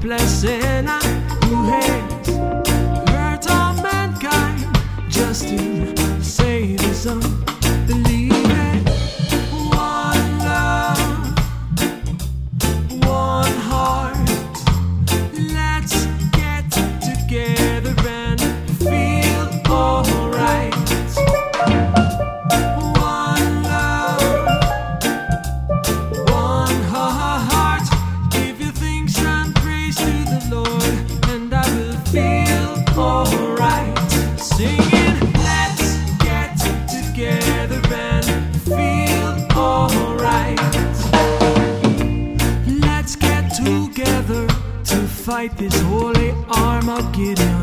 blessing who hates hurt all mankind just to save his own. Believe it. One love, one heart. Let's get together and feel alright. One love, one heart. Give your thanks and praise to the Lord, and I will feel alright. Singing, let's get together and feel alright. Let's get together to fight this holy Armageddon.